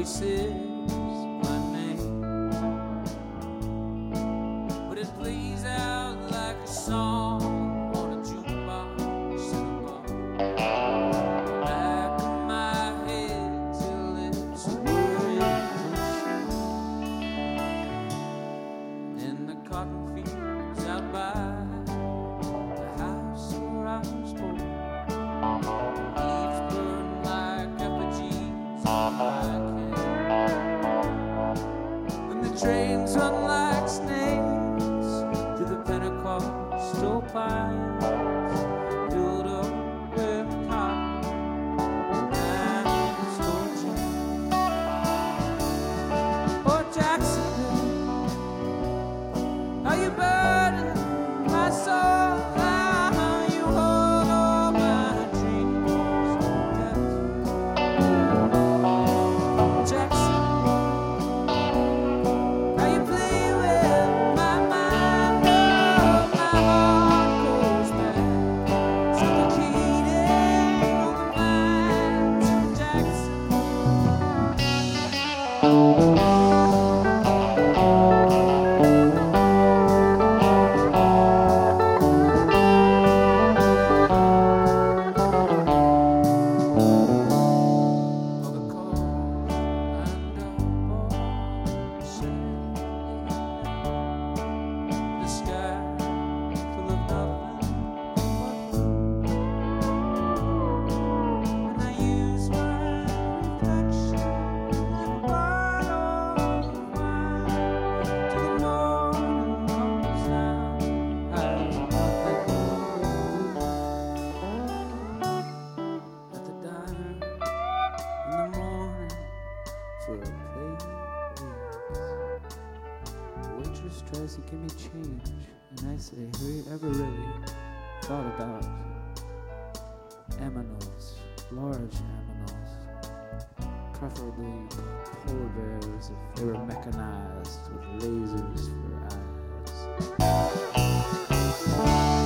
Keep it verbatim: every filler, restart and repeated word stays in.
This is my name, but it plays out like a song on a jukebox in a bar. Back of my head till it's wearing in the cotton fields out by the house where I was born. Leaves burn like effigies on my trains run like snakes through the Pentecostal pines, filled up with cotton and Georgia. Oh, Jacksonville, how you burden my soul, how you hold all my dreams. Jackson. Waitress tries to give me change, and I say, have you ever really thought about aminals, large aminals, preferably polar bears if they were mechanized with lasers for eyes?